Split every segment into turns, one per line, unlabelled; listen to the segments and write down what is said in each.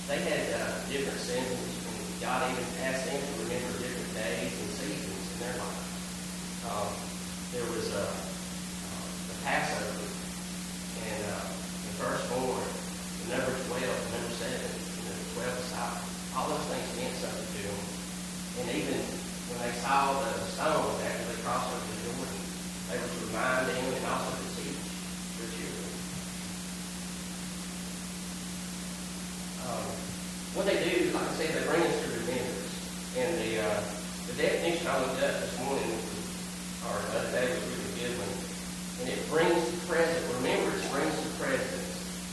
they had different symbols, and God even asked them to remember different days and seasons in their life. There was the Passover, and the firstborn, the number 12, the number 7, and the 12 disciples. All those things meant something to them. And even when they saw the stones after they crossed over the Jordan, they were to remind them and also to teach their children. What they do, like I said, they bring us to remembrance. And the definition I looked up this morning, or the other day, was a really good one. And it brings to present. Remembrance brings to presence.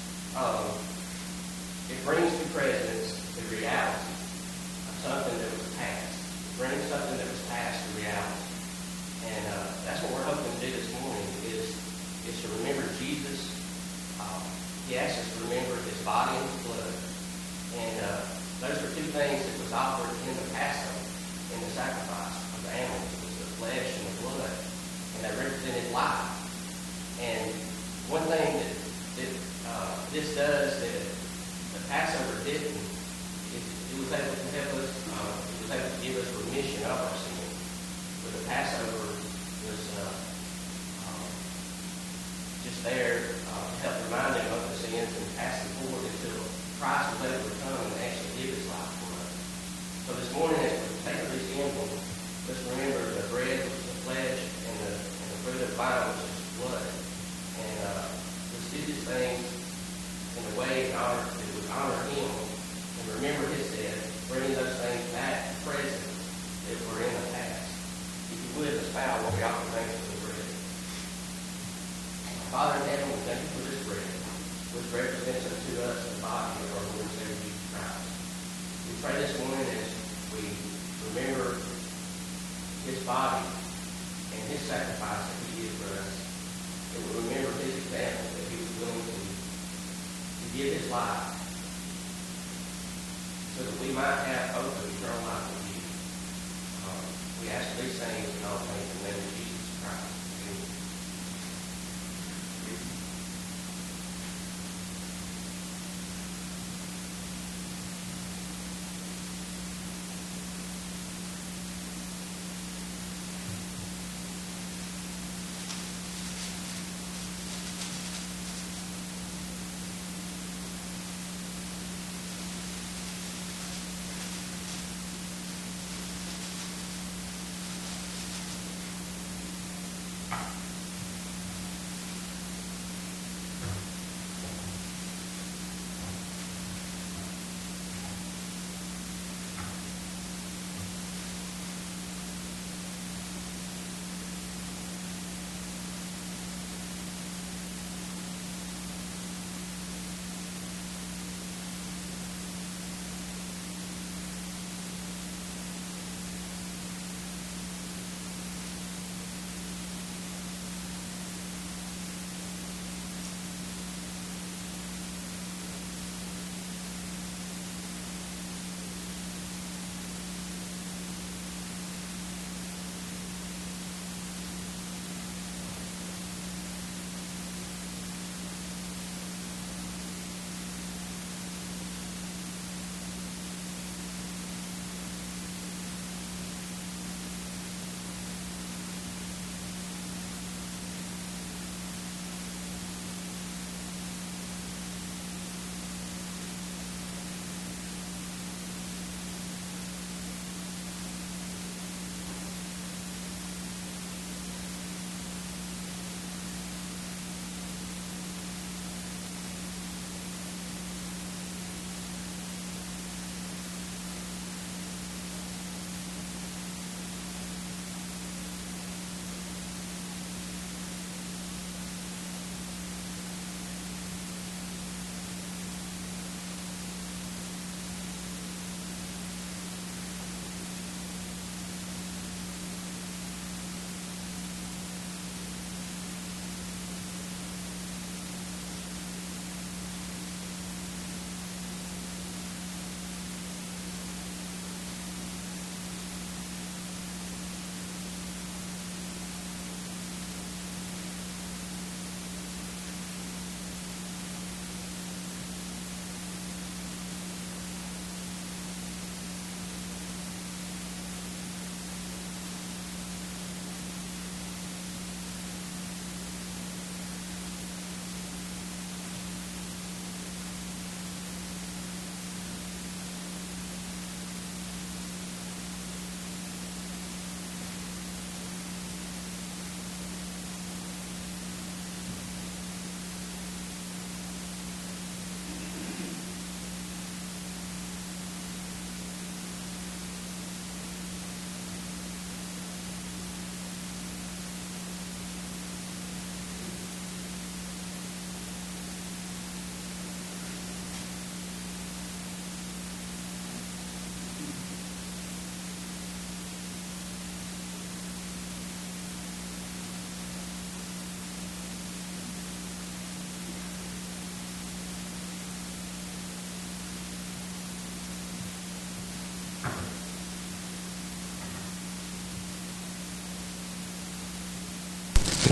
It brings to presence the reality of something that was past. It brings something that was past to reality. And that's what we're hoping to do this morning, is to remember Jesus. He asked us to remember his body and his blood. And those were two things that was offered in the Passover, in the sacrifice of the animals. It was the flesh and the blood. And they represented life. And one thing that this does that the Passover didn't, is it was able to help us, it was able to give us remission of our sin. But the Passover was just there to help remind them of the sins and pass them forward until Christ was able to come and actually give his life for us. So this morning, as we take of this emblem, let's remember the bread, which is the flesh, and the fruit of the vine, which is blood. And let's do these things in a way that would honor him and remember his death, bringing those things back to present that were in the past. If you would, let's bow while we offer thanks for the bread. Father in heaven, we thank you for this bread, which represents unto us the body of our Lord and Savior Jesus Christ. We pray this morning as we remember his body and his sacrifice that he did for us, that we remember his example, that he was willing to give his life so that we might have hope of eternal life with you. We ask these things in all things in the name of Jesus Christ. Amen.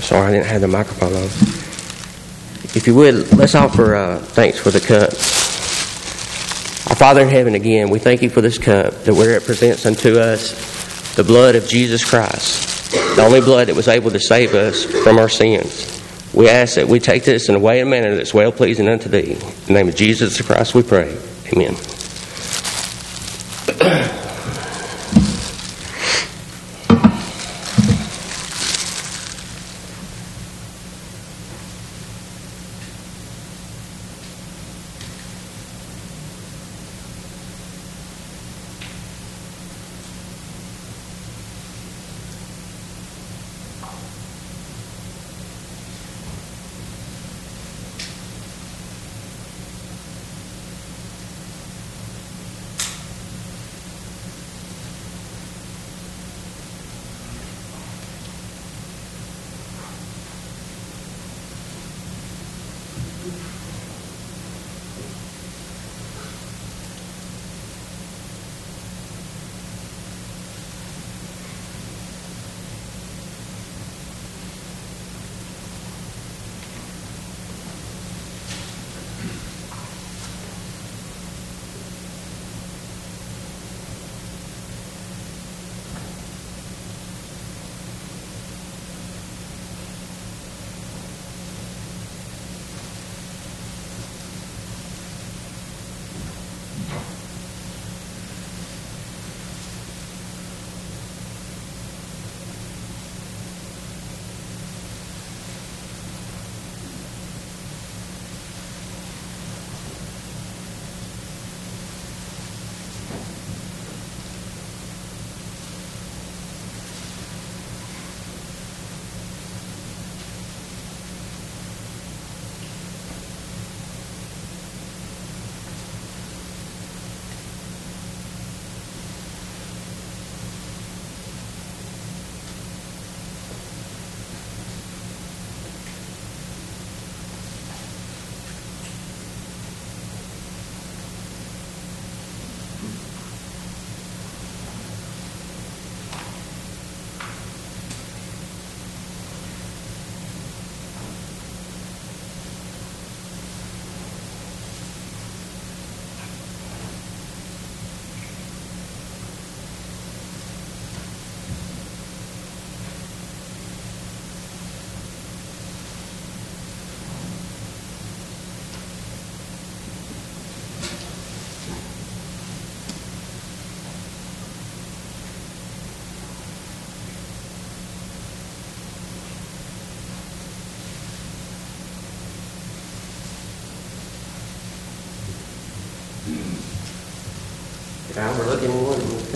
Sorry, I didn't have the microphone on. If you would, let's offer thanks for the cup. Our Father in heaven, again, we thank you for this cup that represents unto us the blood of Jesus Christ, the only blood that was able to save us from our sins. We ask that we take this in a way and manner that's well-pleasing unto thee. In the name of Jesus Christ we pray. Amen. Now we're looking one.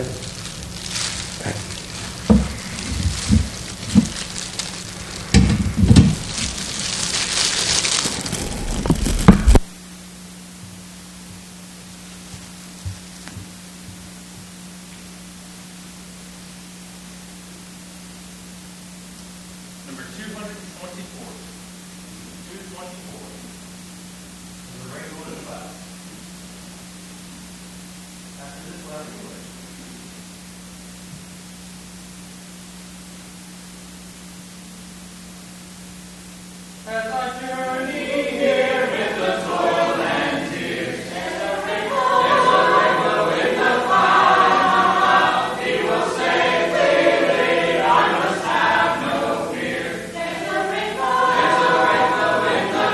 Number 224. 224. We're ready to go to the class. After this class, English. As I journey here with the toil and tears, there's a rainbow in the cloud. He will say clearly, I must have no fear. There's a rainbow in the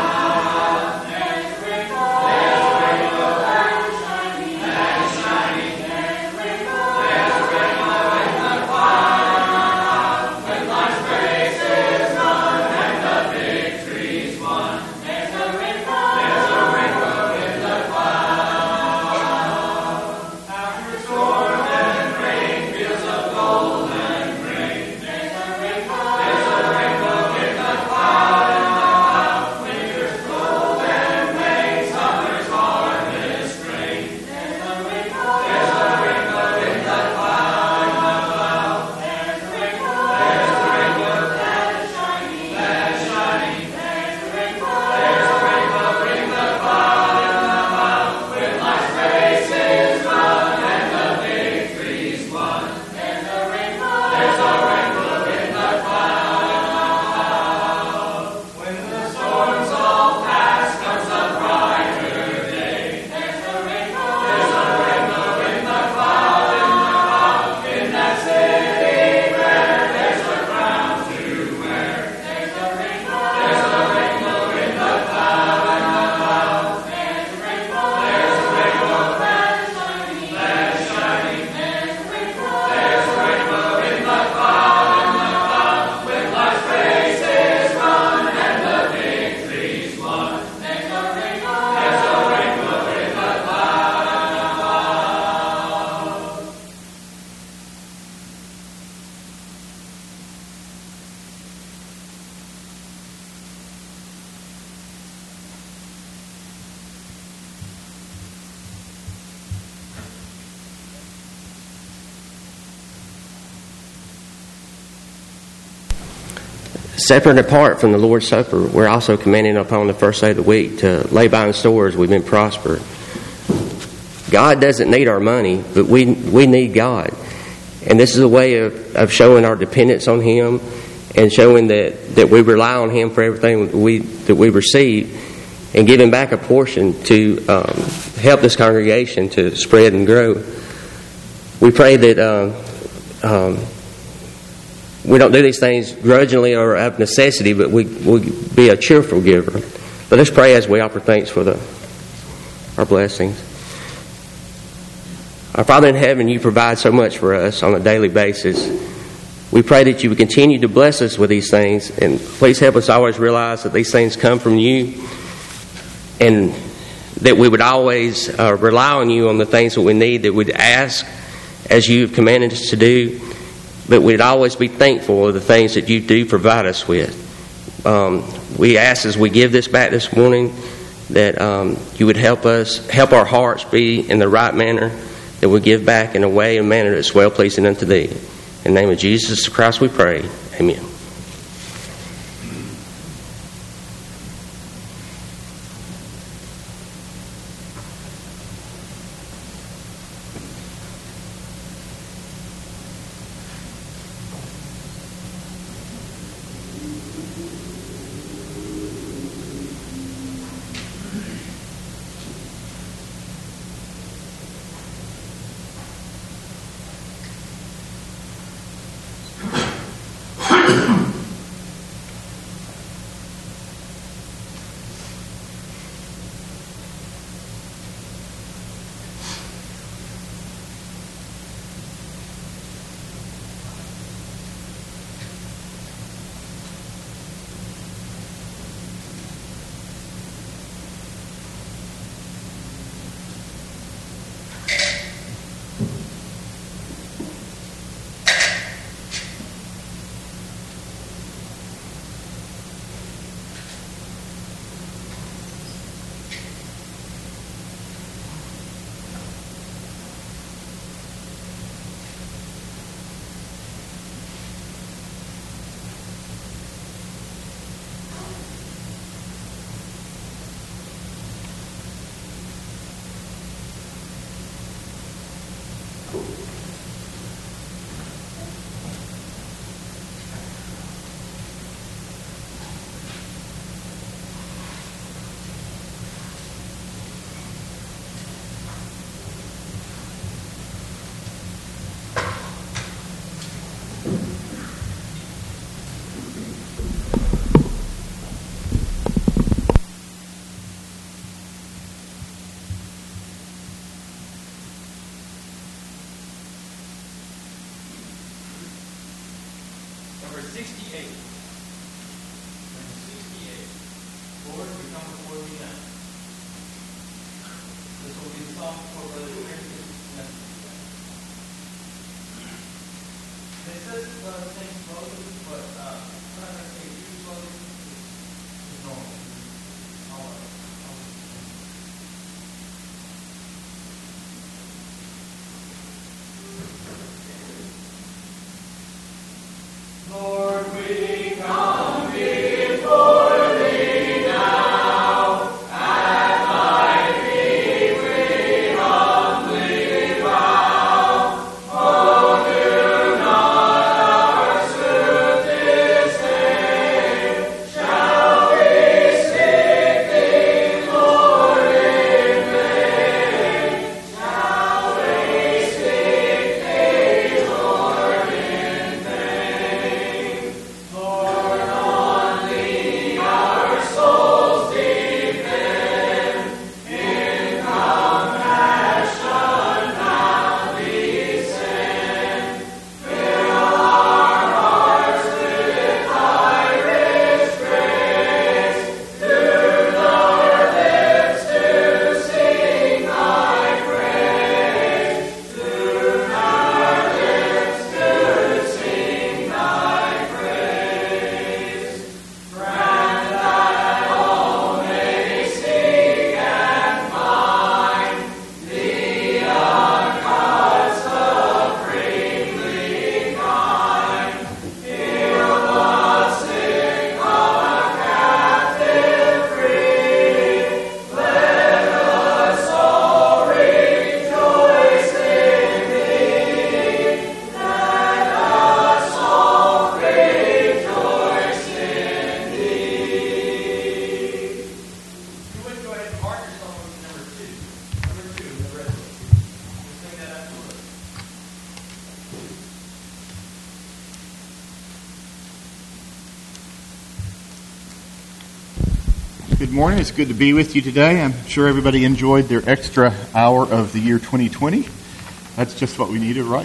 cloud. There's a rainbow and shining
separate and apart from the Lord's Supper, we're also commanding upon the first day of the week to lay by in stores we've been prospered. God doesn't need our money, but we need God. And this is a way of showing our dependence on Him and showing that we rely on Him for everything that we receive, and giving back a portion to help this congregation to spread and grow. We pray that we don't do these things grudgingly or out of necessity, but we be a cheerful giver. Let us pray as we offer thanks for our blessings. Our Father in heaven, You provide so much for us on a daily basis. We pray that You would continue to bless us with these things, and please help us always realize that these things come from You, and that we would always rely on You on the things that we need, that we'd ask as You have commanded us to do, but we'd always be thankful of the things that You do provide us with. We ask as we give this back this morning that You would help our hearts be in the right manner, that we give back in a way and manner that's well-pleasing unto Thee. In the name of Jesus Christ we pray. Amen.
Number 68. Lord, we come before you now. This will be the song for Brother Francis. It says things slowly, but when I say too slowly, it's normal. All right. Lord, we come before Thee now, at Thy feet we humbly bow. Oh, do not our
Good morning. It's good to be with you today. I'm sure everybody enjoyed their extra hour of the year 2020. That's just what we needed, right?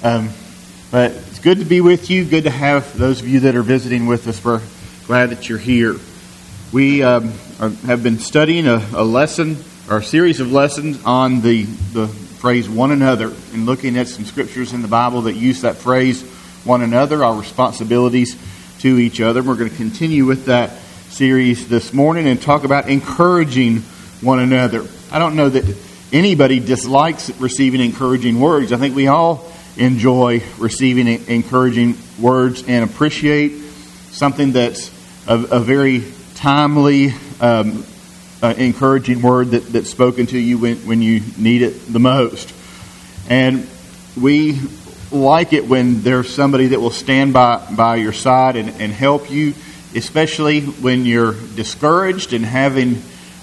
But it's good to be with you. Good to have those of you that are visiting with us. We're glad that you're here. We have been studying a lesson, or a series of lessons on the phrase one another, and looking at some scriptures in the Bible that use that phrase one another, our responsibilities to each other. We're going to continue with that series this morning and talk about encouraging one another. I don't know that anybody dislikes receiving encouraging words. I think we all enjoy receiving encouraging words and appreciate something that's a very timely, encouraging word that's spoken to you when you need it the most. And we like it when there's somebody that will stand by your side and help you, especially when you're discouraged and having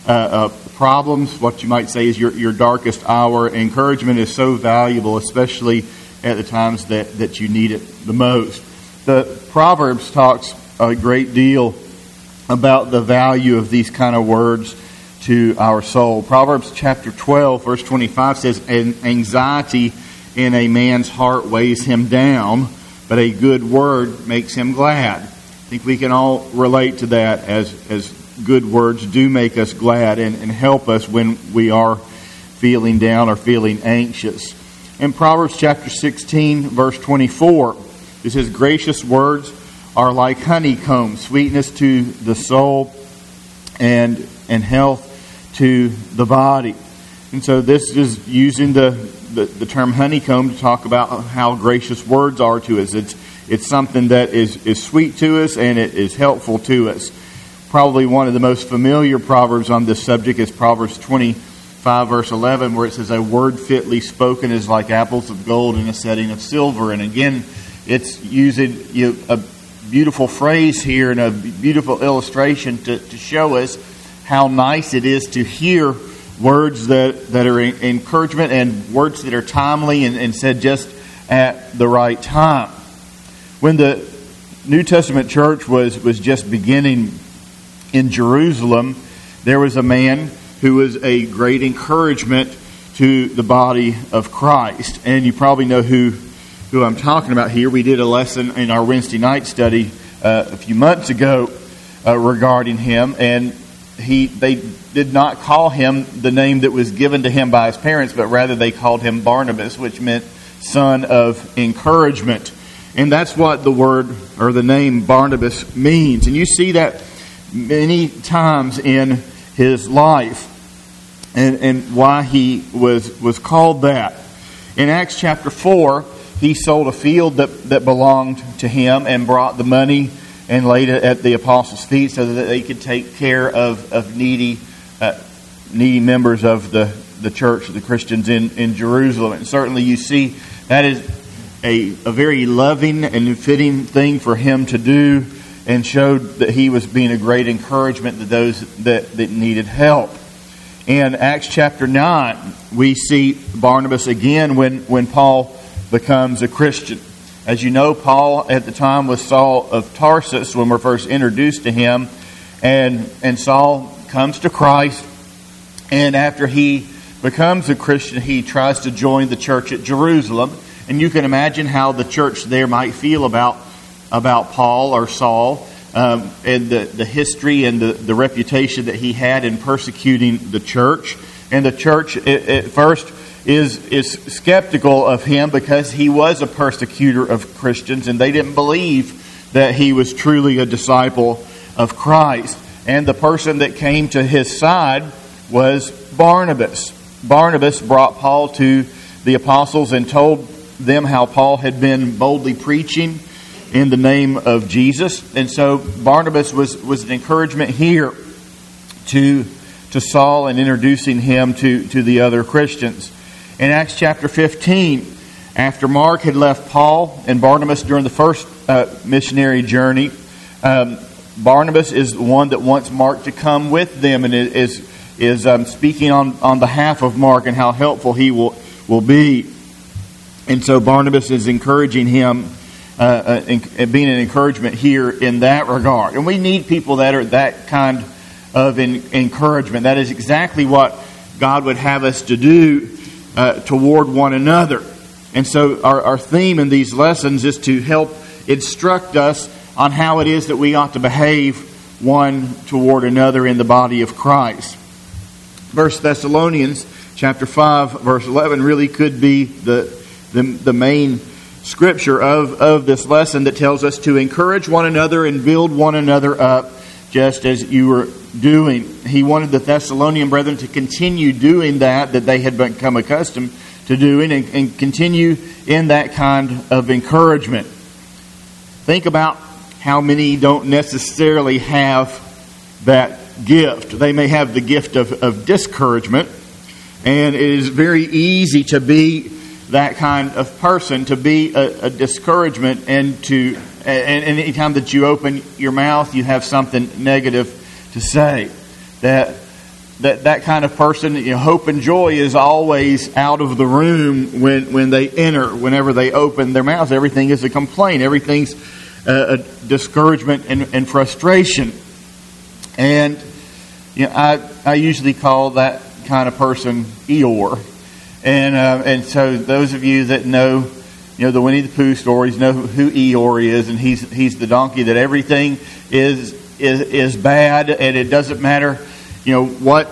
problems. What you might say is your darkest hour. Encouragement is so valuable, especially at the times that you need it the most. The Proverbs talks a great deal about the value of these kind of words to our soul. Proverbs chapter 12, verse 25 says, "Anxiety in a man's heart weighs him down, but a good word makes him glad." I think we can all relate to that, as good words do make us glad and help us when we are feeling down or feeling anxious. In Proverbs chapter 16, verse 24, it says, "Gracious words are like honeycomb, sweetness to the soul and health to the body." And so this is using the term honeycomb to talk about how gracious words are to us. It's something that is sweet to us and it is helpful to us. Probably one of the most familiar proverbs on this subject is Proverbs 25, verse 11, where it says, "A word fitly spoken is like apples of gold in a setting of silver." And again, it's using a beautiful phrase here and a beautiful illustration to show us how nice it is to hear words that are encouragement and words that are timely and said just at the right time. When the New Testament church was just beginning in Jerusalem, there was a man who was a great encouragement to the body of Christ. And you probably know who I'm talking about here. We did a lesson in our Wednesday night study a few months ago regarding him, and they did not call him the name that was given to him by his parents, but rather they called him Barnabas, which meant son of encouragement. And that's what the word or the name Barnabas means. And you see that many times in his life and why he was called that. In Acts chapter 4, he sold a field that belonged to him and brought the money and laid it at the apostles' feet so that they could take care of needy members of the church, the Christians in Jerusalem. And certainly you see that is a very loving and fitting thing for him to do, and showed that he was being a great encouragement to those that needed help. In Acts chapter 9, we see Barnabas again when Paul becomes a Christian. As you know, Paul at the time was Saul of Tarsus when we're first introduced to him. And Saul comes to Christ. And after he becomes a Christian, he tries to join the church at Jerusalem. And you can imagine how the church there might feel about Paul or Saul, and the history and the reputation that he had in persecuting the church. And the church at first is skeptical of him because he was a persecutor of Christians, and they didn't believe that he was truly a disciple of Christ. And the person that came to his side was Barnabas. Barnabas brought Paul to the apostles and told them how Paul had been boldly preaching in the name of Jesus. And so Barnabas was an encouragement here to Saul and introducing him to the other Christians. In Acts chapter 15, after Mark had left Paul and Barnabas during the first missionary journey, Barnabas is the one that wants Mark to come with them and is speaking on behalf of Mark and how helpful he will be. And so Barnabas is encouraging him and being an encouragement here in that regard. And we need people that are that kind of encouragement. That is exactly what God would have us to do toward one another. And so our theme in these lessons is to help instruct us on how it is that we ought to behave one toward another in the body of Christ. 1 Thessalonians chapter 5, verse 11 really could be the main scripture of this lesson that tells us to encourage one another and build one another up just as you were doing. He wanted the Thessalonian brethren to continue doing that they had become accustomed to doing and continue in that kind of encouragement. Think about how many don't necessarily have that gift. They may have the gift of discouragement, and it is very easy to be that kind of person, to be a discouragement, and anytime that you open your mouth, you have something negative to say. That kind of person, hope and joy is always out of the room when they enter. Whenever they open their mouths, everything is a complaint. Everything's a discouragement and frustration. And I usually call that kind of person Eeyore. And so those of you that know the Winnie the Pooh stories know who Eeyore is, and he's the donkey that everything is bad, and it doesn't matter what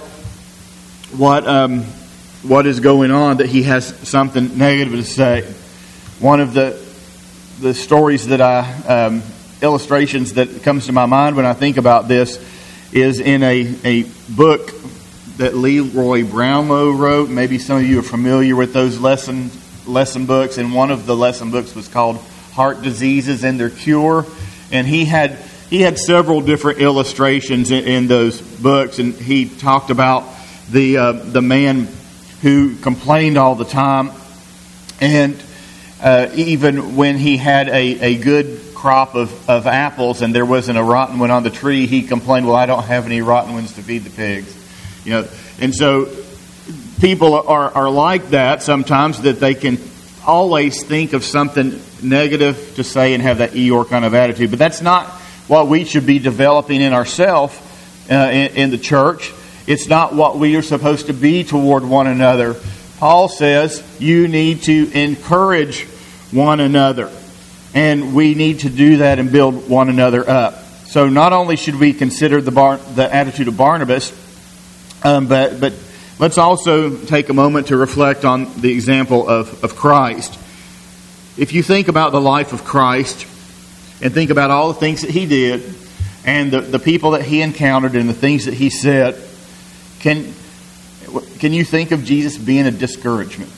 is going on, that he has something negative to say. One of the stories that illustrations that comes to my mind when I think about this is in a book that Leroy Brownlow wrote. Maybe some of you are familiar with those lesson books, and one of the lesson books was called Heart Diseases and Their Cure. And he had several different illustrations in those books, and he talked about the man who complained all the time, and even when he had a good crop of apples and there wasn't a rotten one on the tree, he complained, "Well, I don't have any rotten ones to feed the pigs." And so people are like that sometimes, that they can always think of something negative to say and have that Eeyore kind of attitude. But that's not what we should be developing in ourselves in the church. It's not what we are supposed to be toward one another. Paul says you need to encourage one another, and we need to do that and build one another up. So not only should we consider the attitude of Barnabas, but let's also take a moment to reflect on the example of Christ. If you think about the life of Christ and think about all the things that he did and the people that he encountered and the things that he said, can you think of Jesus being a discouragement?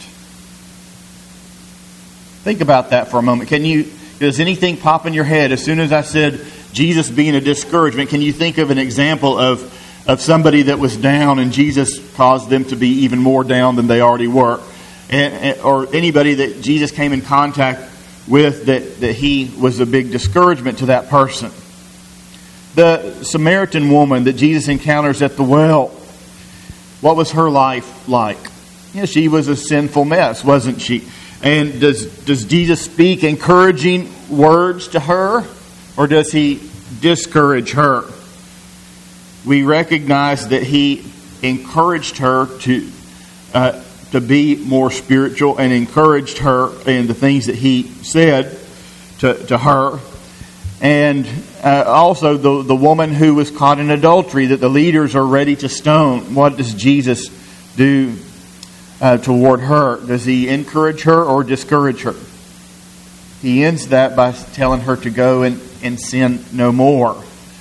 Think about that for a moment. Does anything pop in your head as soon as I said Jesus being a discouragement? Can you think of an example of somebody that was down and Jesus caused them to be even more down than they already were? Or anybody that Jesus came in contact with that he was a big discouragement to that person? The Samaritan woman that Jesus encounters at the well, what was her life like? She was a sinful mess, wasn't she? And does Jesus speak encouraging words to her, or does he discourage her? We recognize that he encouraged her to be more spiritual, and encouraged her in the things that he said to her. And also the woman who was caught in adultery that the leaders are ready to stone. What does Jesus do toward her? Does he encourage her or discourage her? He ends that by telling her to go and sin no more.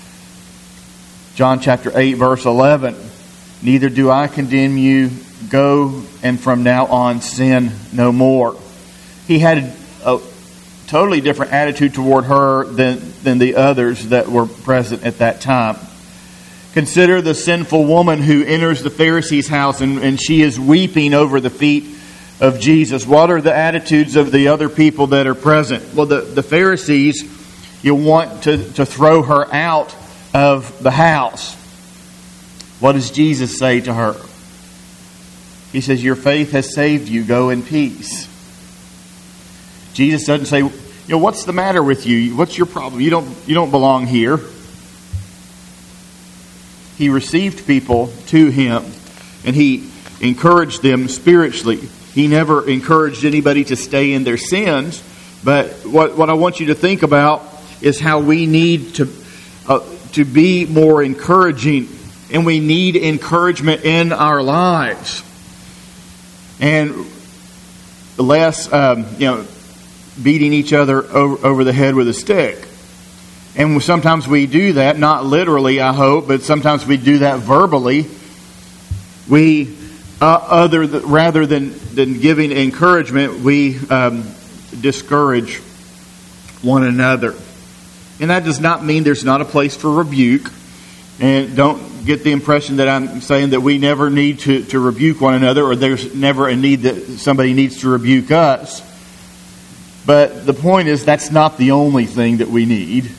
John chapter 8 verse 11. Neither do I condemn you. Go and from now on sin no more. He had a totally different attitude toward her than the others that were present at that time. Consider the sinful woman who enters the Pharisee's house and she is weeping over the feet of Jesus. What are the attitudes of the other people that are present? Well, the Pharisees, you want to throw her out of the house. What does Jesus say to her? He says, "Your faith has saved you. Go in peace." Jesus doesn't say, "What's the matter with you? What's your problem? You don't belong here." he received people to him, and he encouraged them spiritually. He never encouraged anybody to stay in their sins, but what I want you to think about is how we need to be more encouraging, and we need encouragement in our lives, and less, beating each other over the head with a stick. And sometimes we do that, not literally, I hope, but sometimes we do that verbally. We, rather than giving encouragement, we discourage one another. And that does not mean there's not a place for rebuke. And don't get the impression that I'm saying that we never need to rebuke one another, or there's never a need that somebody needs to rebuke us. But the point is, that's not the only thing that we need.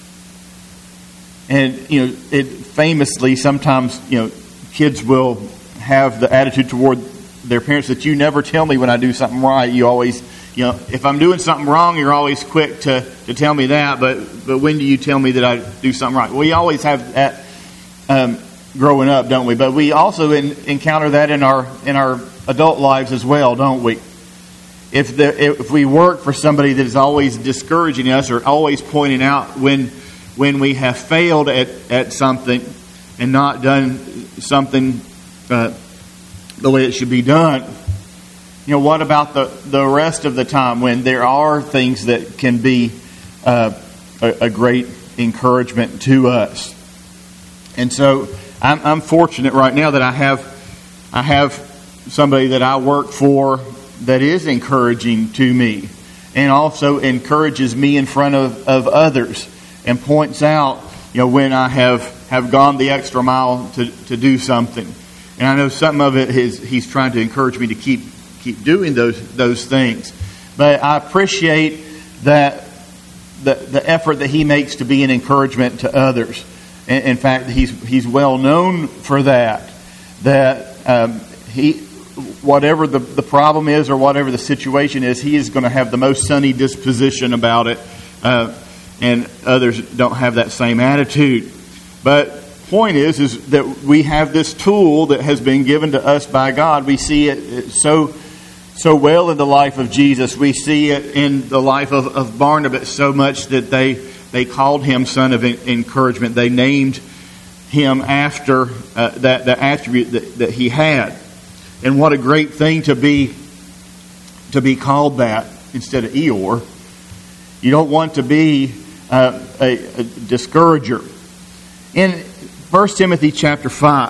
And, famously, sometimes, kids will have the attitude toward their parents that you never tell me when I do something right. You always, if I'm doing something wrong, you're always quick to tell me that. But when do you tell me that I do something right? We always have that growing up, don't we? But we also encounter that in our adult lives as well, don't we? If we work for somebody that is always discouraging us or always pointing out when we have failed at something and not done something the way it should be done, what about the rest of the time when there are things that can be a great encouragement to us? And so I'm fortunate right now that I have somebody that I work for that is encouraging to me, and also encourages me in front of others, and points out, when I have gone the extra mile to do something. And I know some of it is he's trying to encourage me to keep doing those things. But I appreciate that the effort that he makes to be an encouragement to others. In fact, he's well known for that. That he, whatever the problem is or whatever the situation is, he is going to have the most sunny disposition about it. And others don't have that same attitude. But point is that we have this tool that has been given to us by God. We see it so well in the life of Jesus. We see it in the life of Barnabas so much that they called him son of encouragement. They named him after that attribute that he had. And what a great thing to be called that instead of Eeyore. You don't want to be a discourager. In 1 Timothy chapter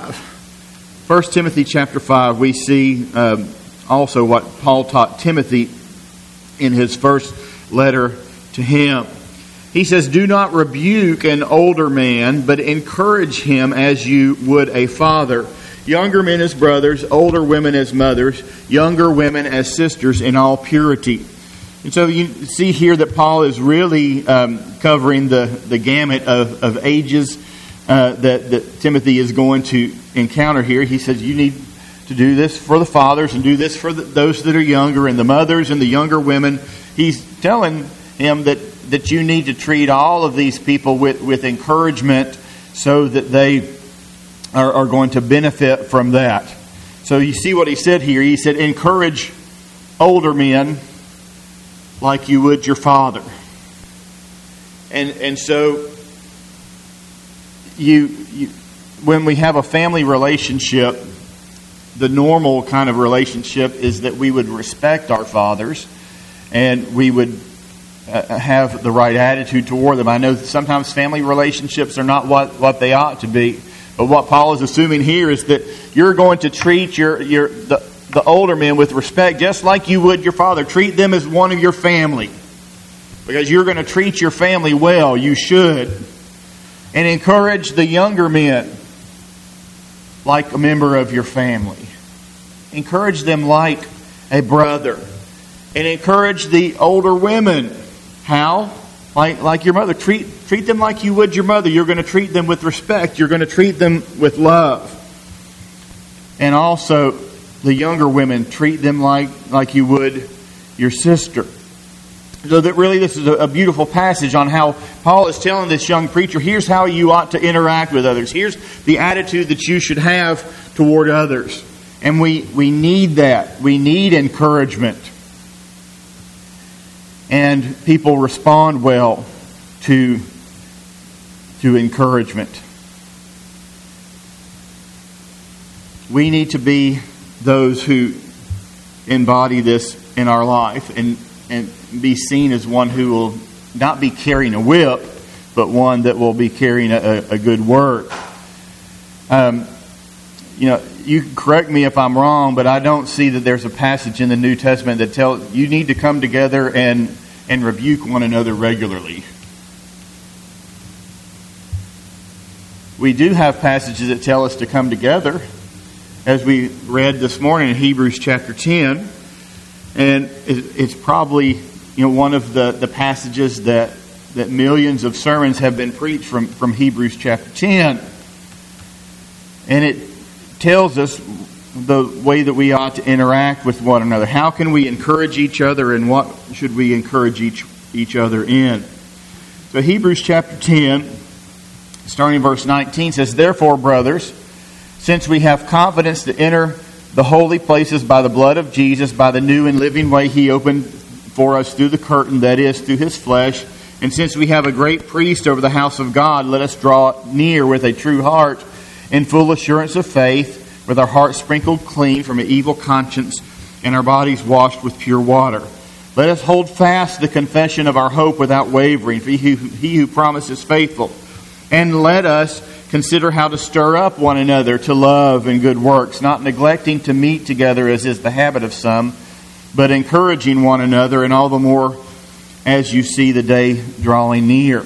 5, 1 Timothy chapter 5, we see also what Paul taught Timothy in his first letter to him. He says, "Do not rebuke an older man, but encourage him as you would a father. Younger men as brothers, older women as mothers, younger women as sisters in all purity." And so you see here that Paul is really covering the gamut of ages that Timothy is going to encounter here. He says you need to do this for the fathers and do this for those that are younger, and the mothers and the younger women. He's telling him that you need to treat all of these people with encouragement so that they are going to benefit from that. So you see what he said here. He said, encourage older men like you would your father. And so you when we have a family relationship, the normal kind of relationship is that we would respect our fathers and we would have the right attitude toward them. I know that sometimes family relationships are not what they ought to be. But what Paul is assuming here is that you're going to treat the older men with respect just like you would your father. Treat them as one of your family. Because you're going to treat your family well. You should. And encourage the younger men like a member of your family. Encourage them like a brother. And encourage the older women. How? Like your mother. Treat them like you would your mother. You're going to treat them with respect. You're going to treat them with love. And also, the younger women, treat them like you would your sister. So that really this is a beautiful passage on how Paul is telling this young preacher, here's how you ought to interact with others. Here's the attitude that you should have toward others. And we need that. We need encouragement. And people respond well to encouragement. We need to be those who embody this in our life and be seen as one who will not be carrying a whip, but one that will be carrying a good word. You can correct me if I'm wrong, but I don't see that there's a passage in the New Testament that tells you need to come together and rebuke one another regularly. We do have passages that tell us to come together, as we read this morning in Hebrews chapter 10. And it's probably one of the passages that millions of sermons have been preached from Hebrews chapter 10. And it tells us the way that we ought to interact with one another. How can we encourage each other, and what should we encourage each other in? So Hebrews chapter 10, starting in verse 19, says, "Therefore, brothers, since we have confidence to enter the holy places by the blood of Jesus, by the new and living way He opened for us through the curtain, that is, through His flesh, and since we have a great priest over the house of God, let us draw near with a true heart, in full assurance of faith, with our hearts sprinkled clean from an evil conscience, and our bodies washed with pure water. Let us hold fast the confession of our hope without wavering, for He who promises faithful. And let us consider how to stir up one another to love and good works, not neglecting to meet together as is the habit of some, but encouraging one another, and all the more as you see the day drawing near."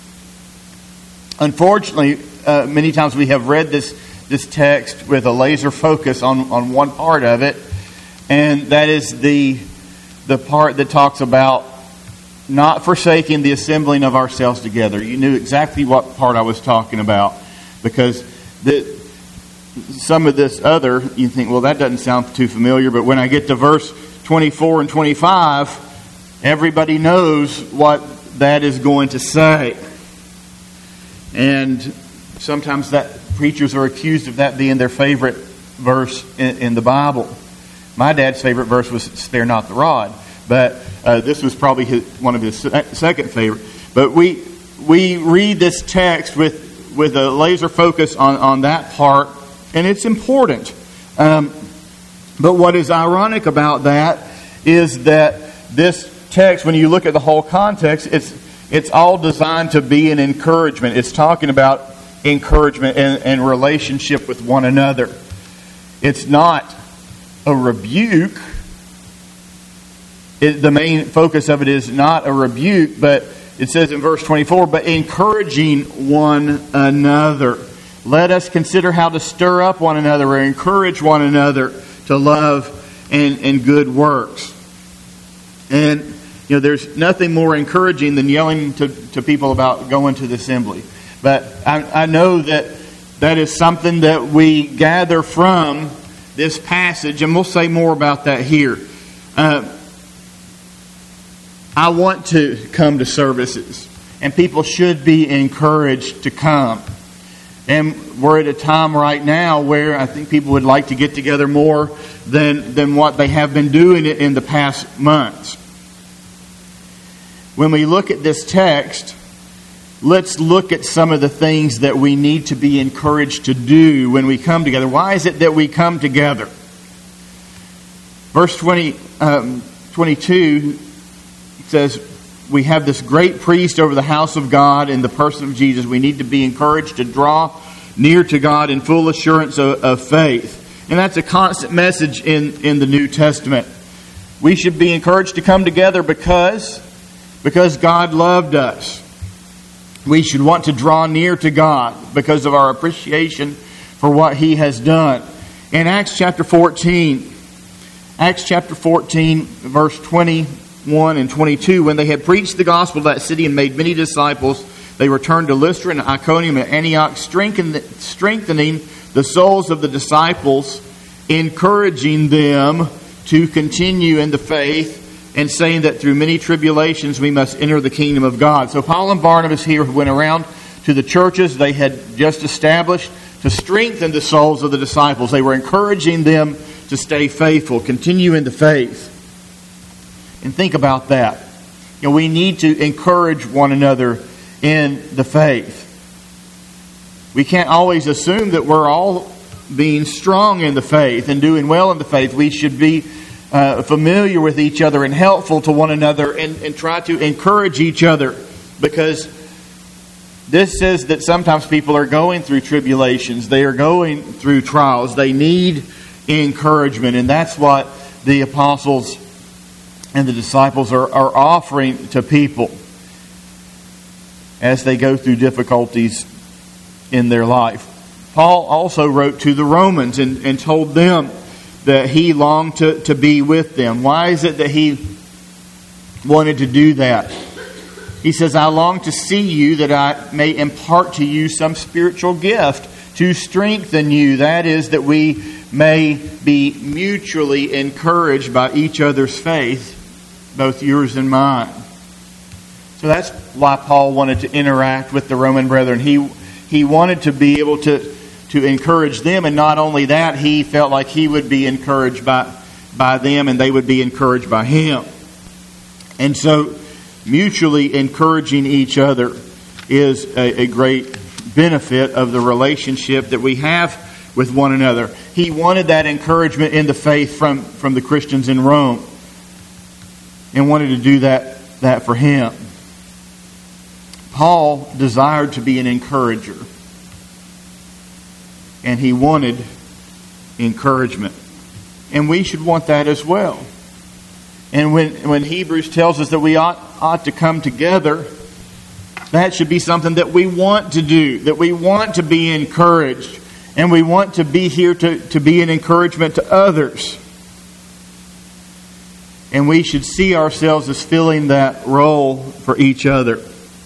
Unfortunately, many times we have read this text with a laser focus on one part of it, and that is the part that talks about not forsaking the assembling of ourselves together. You knew exactly what part I was talking about, because some of this other, you think, well, that doesn't sound too familiar, but when I get to verse 24 and 25, everybody knows what that is going to say. And sometimes preachers are accused of that being their favorite verse in the Bible. My dad's favorite verse was "Spare not the rod," but this was probably one of his second favorite. But we read this text with a laser focus on that part, and it's important. But what is ironic about that is that this text, when you look at the whole context, it's all designed to be an encouragement. It's talking about encouragement and relationship with one another. It's not a rebuke. The main focus of it is not a rebuke, but it says in verse 24, "but encouraging one another." Let us consider how to stir up one another or encourage one another to love and good works. And there's nothing more encouraging than yelling to people about going to the assembly. But I know that is something that we gather from this passage, and we'll say more about that here. I want to come to services, and people should be encouraged to come. And we're at a time right now where I think people would like to get together more than what they have been doing in the past months. When we look at this text, let's look at some of the things that we need to be encouraged to do when we come together. Why is it that we come together? Verse 22 says, we have this great priest over the house of God in the person of Jesus. We need to be encouraged to draw near to God in full assurance of faith. And that's a constant message in the New Testament. We should be encouraged to come together because God loved us. We should want to draw near to God because of our appreciation for what He has done. In Acts chapter 14, verse 21 and 22, when they had preached the gospel to that city and made many disciples, they returned to Lystra and Iconium and Antioch, strengthening the souls of the disciples, encouraging them to continue in the faith, and saying that through many tribulations we must enter the kingdom of God. So Paul and Barnabas here went around to the churches they had just established to strengthen the souls of the disciples. They were encouraging them to stay faithful, continue in the faith. And think about that. We need to encourage one another in the faith. We can't always assume that we're all being strong in the faith and doing well in the faith. We should be familiar with each other and helpful to one another and try to encourage each other, because this says that sometimes people are going through tribulations. They are going through trials. They need encouragement, and that's what the apostles and the disciples are offering to people as they go through difficulties in their life. Paul also wrote to the Romans and told them that he longed to be with them. Why is it that he wanted to do that? He says, I long to see you that I may impart to you some spiritual gift to strengthen you. That is, that we may be mutually encouraged by each other's faith, both yours and mine. So that's why Paul wanted to interact with the Roman brethren. He wanted to be able to encourage them, and not only that, he felt like he would be encouraged by them and they would be encouraged by him. And so mutually encouraging each other is a great benefit of the relationship that we have with one another. He wanted that encouragement in the faith from the Christians in Rome, and wanted to do that for him. Paul desired to be an encourager, and he wanted encouragement. And we should want that as well. And when Hebrews tells us that we ought to come together, that should be something that we want to do, that we want to be encouraged, and we want to be here to be an encouragement to others. And we should see ourselves as filling that role for each other.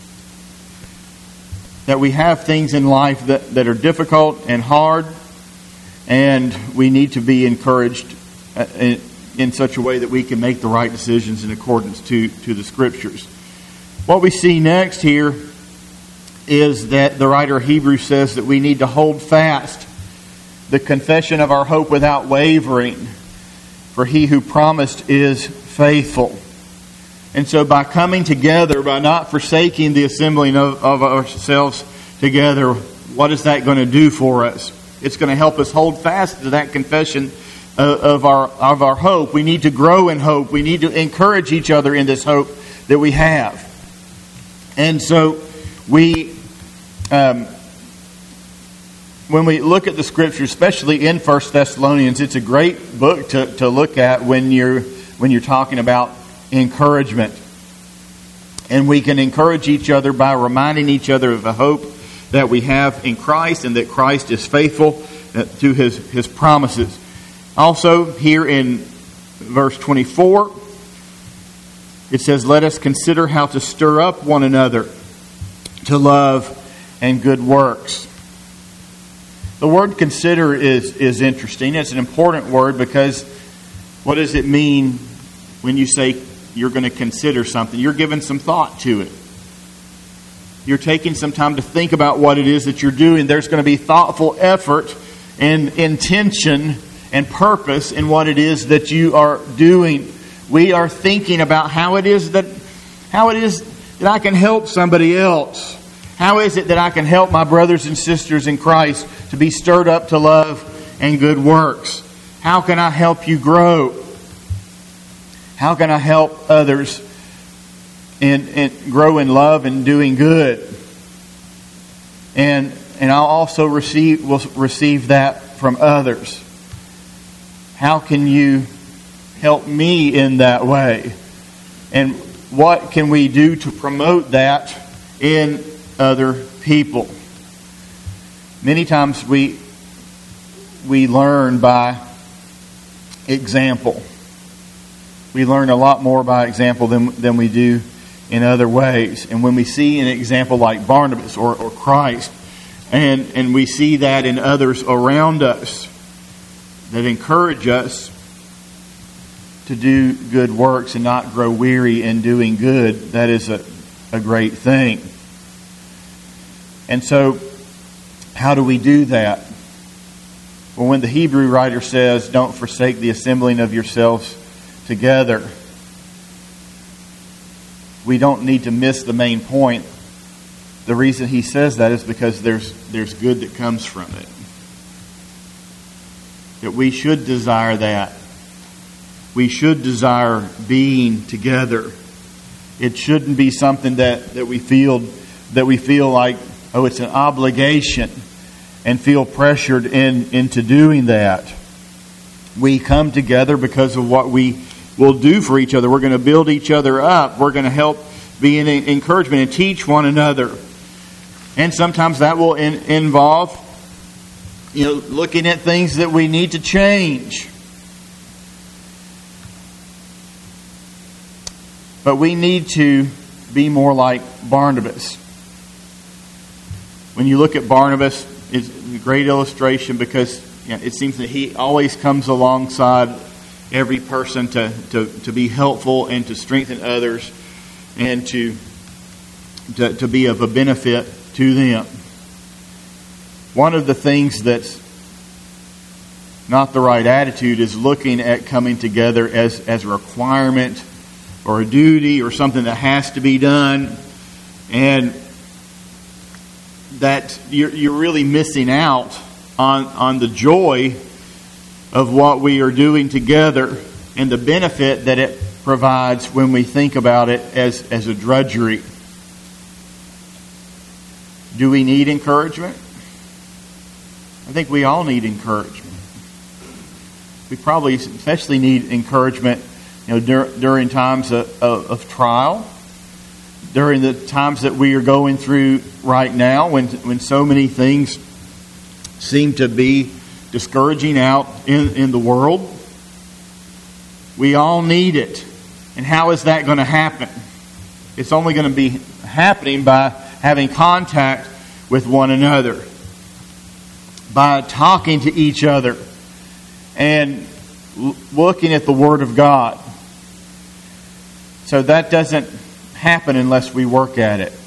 That we have things in life that are difficult and hard, and we need to be encouraged in such a way that we can make the right decisions in accordance to the Scriptures. What we see next here is that the writer of Hebrews says that we need to hold fast the confession of our hope without wavering, for he who promised is faithful. And so by coming together, by not forsaking the assembling of ourselves together, what is that going to do for us? It's going to help us hold fast to that confession of our hope. We need to grow in hope. We need to encourage each other in this hope that we have. And so when we look at the Scriptures, especially in 1 Thessalonians, it's a great book to look at when you're talking about encouragement. And we can encourage each other by reminding each other of the hope that we have in Christ, and that Christ is faithful to His promises. Also, here in verse 24, it says, let us consider how to stir up one another to love and good works. The word consider is interesting. It's an important word, because what does it mean when you say you're going to consider something? You're giving some thought to it. You're taking some time to think about what it is that you're doing. There's going to be thoughtful effort and intention and purpose in what it is that you are doing. We are thinking about how it is that I can help somebody else. How is it that I can help my brothers and sisters in Christ to be stirred up to love and good works? How can I help you grow? How can I help others and grow in love and doing good? And I'll also receive that from others. How can you help me in that way? And what can we do to promote that in other people? Many times we learn by example. We learn a lot more by example than we do in other ways. And when we see an example like Barnabas or Christ, and we see that in others around us that encourage us to do good works and not grow weary in doing good, that is a great thing. And so, how do we do that? Well, when the Hebrew writer says, don't forsake the assembling of yourselves together, we don't need to miss the main point. The reason he says that is because there's good that comes from it. That we should desire that. We should desire being together. It shouldn't be something that we feel like, oh, it's an obligation, and feel pressured into doing that. We come together because of what we will do for each other. We're going to build each other up. We're going to help be an encouragement and teach one another. And sometimes that will involve, looking at things that we need to change. But we need to be more like Barnabas. When you look at Barnabas, it's a great illustration because it seems that he always comes alongside every person to be helpful and to strengthen others and to be of a benefit to them. One of the things that's not the right attitude is looking at coming together as a requirement or a duty or something that has to be done, and that you're really missing out on the joy of what we are doing together and the benefit that it provides when we think about it as a drudgery. Do we need encouragement? I think we all need encouragement. We probably especially need encouragement during times of trial, during the times that we are going through right now, when so many things seem to be discouraging out in the world. We all need it. And how is that going to happen? It's only going to be happening by having contact with one another, by talking to each other and looking at the Word of God. So that doesn't happen unless we work at it.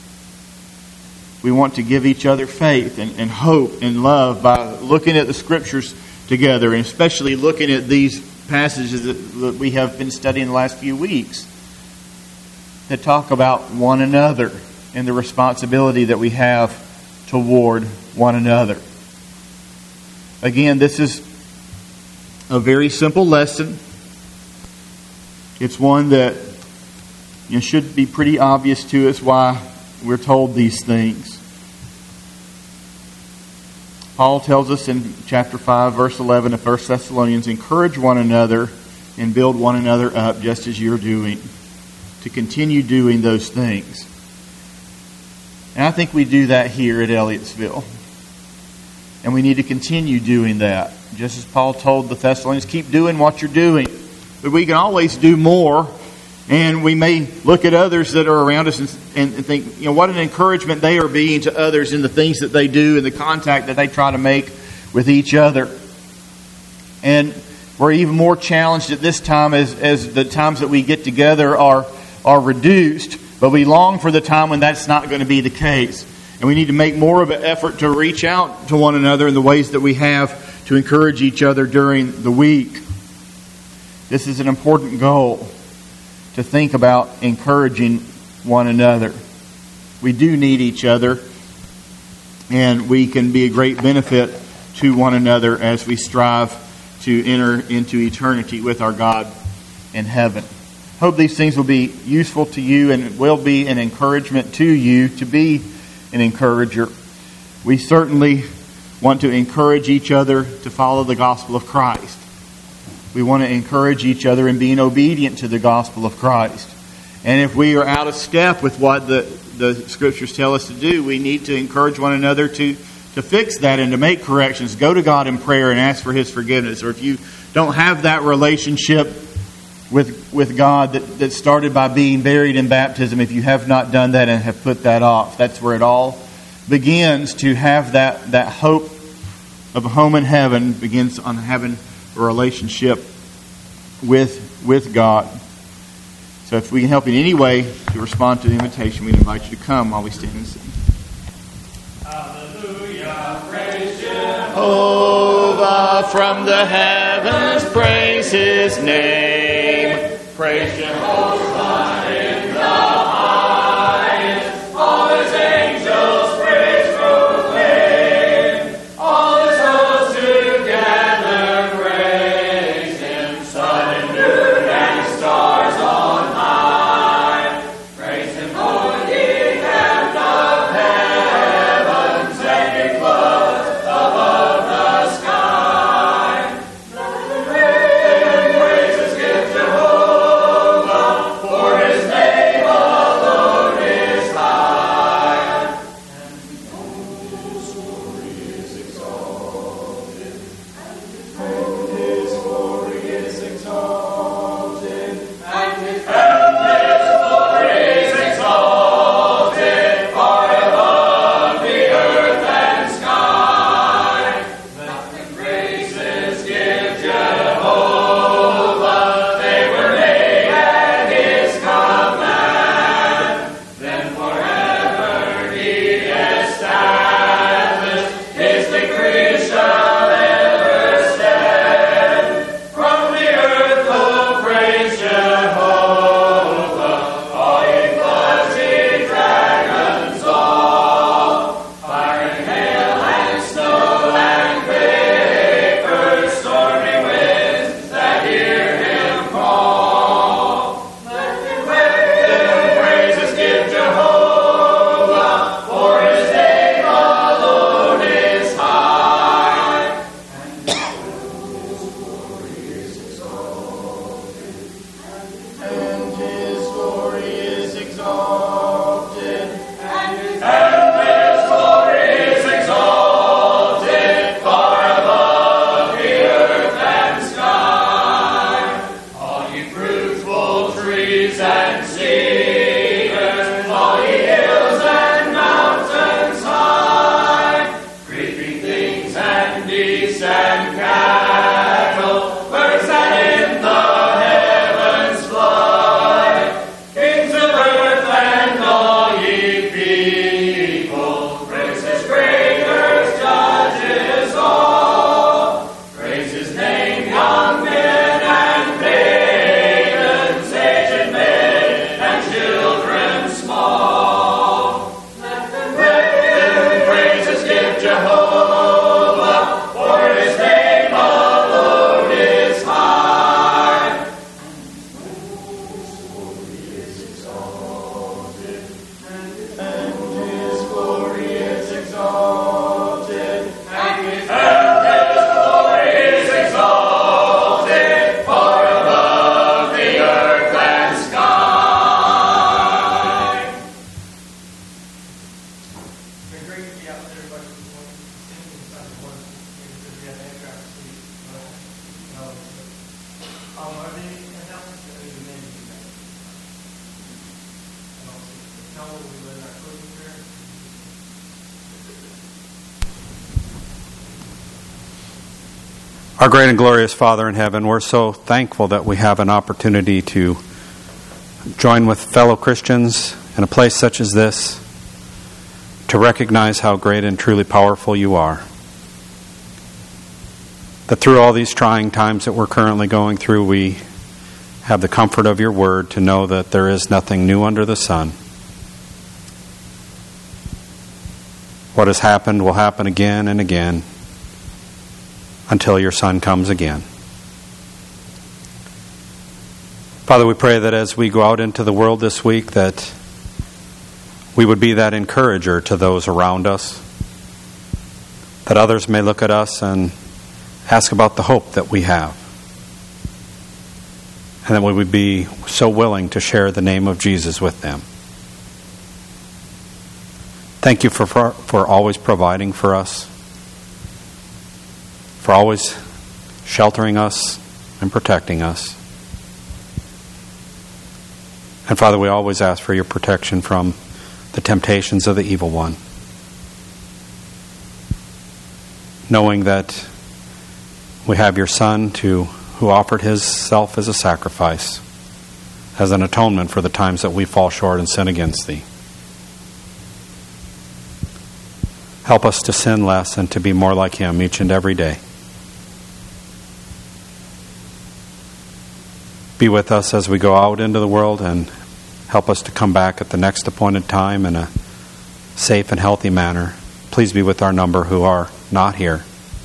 We want to give each other faith and hope and love by looking at the Scriptures together, and especially looking at these passages that we have been studying the last few weeks that talk about one another and the responsibility that we have toward one another. Again, this is a very simple lesson. It's one that should be pretty obvious to us why we're told these things. Paul tells us in chapter 5, verse 11 of 1 Thessalonians, encourage one another and build one another up just as you're doing, to continue doing those things. And I think we do that here at Elliottsville. And we need to continue doing that. Just as Paul told the Thessalonians, keep doing what you're doing. But we can always do more. And we may look at others that are around us and think, what an encouragement they are being to others in the things that they do and the contact that they try to make with each other. And we're even more challenged at this time as the times that we get together are reduced. But we long for the time when that's not going to be the case. And we need to make more of an effort to reach out to one another in the ways that we have to encourage each other during the week. This is an important goal, to think about encouraging one another. We do need each other, and we can be a great benefit to one another as we strive to enter into eternity with our God in heaven. Hope these things will be useful to you and will be an encouragement to you to be an encourager. We certainly want to encourage each other to follow the gospel of Christ. We want to encourage each other in being obedient to the gospel of Christ. And if we are out of step with what the Scriptures tell us to do, we need to encourage one another to fix that and to make corrections. Go to God in prayer and ask for His forgiveness. Or if you don't have that relationship with God that started by being buried in baptism, if you have not done that and have put that off, that's where it all begins. To have that hope of a home in heaven begins on having a relationship with God. So if we can help in any way to respond to the invitation, we invite you to come while we stand and sing.
Hallelujah, praise
Jehovah from the heavens, praise His name. Praise Jehovah in the highest, all His angels praise proclaim, all His hosts together praise Him, sun and moon and stars on high. Praise Him, O ye kept of heavens, and ye clouds above the sky. Let them praises give Jehovah, for His name alone is high. And His glory is exalted, and His glory is exalted, and His glory is exalted, far above the earth and sky. Let the praises give Jehovah, they were made at His command. Then forever He established, His decree shall ever stand. From the earth, oh, praise Jehovah, all ye floods, ye dragons all, fire and hail and snow and vapor, stormy winds that hear Him call. Let them praises give Jehovah, for His name alone is high. And His glory is exalted, and His glory is exalted, and His glory is exalted, far above the earth and sky. All ye fruitful trees and cedars, all ye hills and mountains high, creeping things and beasts and cattle, birds that in the heavens fly, kings of earth and all ye people, praise His great earth, judges all. Praise His name, young men and maidens, aged men and children small. Let them praises give Jehovah, for His name alone is high. His glory is exalted, and His glory is exalted, and His glory is exalted, far above the earth and sky.
It's been great to be out there, but singing Sunday morning, because we have aircraft sleep. Are there any announcements that we may be made? And also, tell what we learned our closing prayer.
Our great and glorious Father in heaven, we're so thankful that we have an opportunity to join with fellow Christians in a place such as this to recognize how great and truly powerful You are. That through all these trying times that we're currently going through, we have the comfort of Your word to know that there is nothing new under the sun. What has happened will happen again and again until Your Son comes again. Father, we pray that as we go out into the world this week, that we would be that encourager to those around us, that others may look at us and ask about the hope that we have, and that we would be so willing to share the name of Jesus with them. Thank You for always providing for us, for always sheltering us and protecting us. And Father, we always ask for Your protection from the temptations of the evil one, knowing that we have Your Son to who offered himself as a sacrifice, as an atonement for the times that we fall short and sin against thee. Help us to sin less and to be more like him each and every day. Be with us as we go out into the world, and help us to come back at the next appointed time in a safe and healthy manner. Please be with our number who are not here.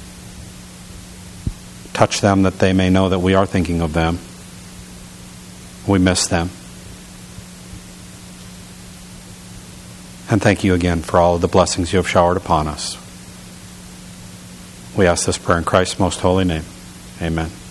Touch them that they may know that we are thinking of them. We miss them. And thank you again for all of the blessings you have showered upon us. We ask this prayer in Christ's most holy name. Amen.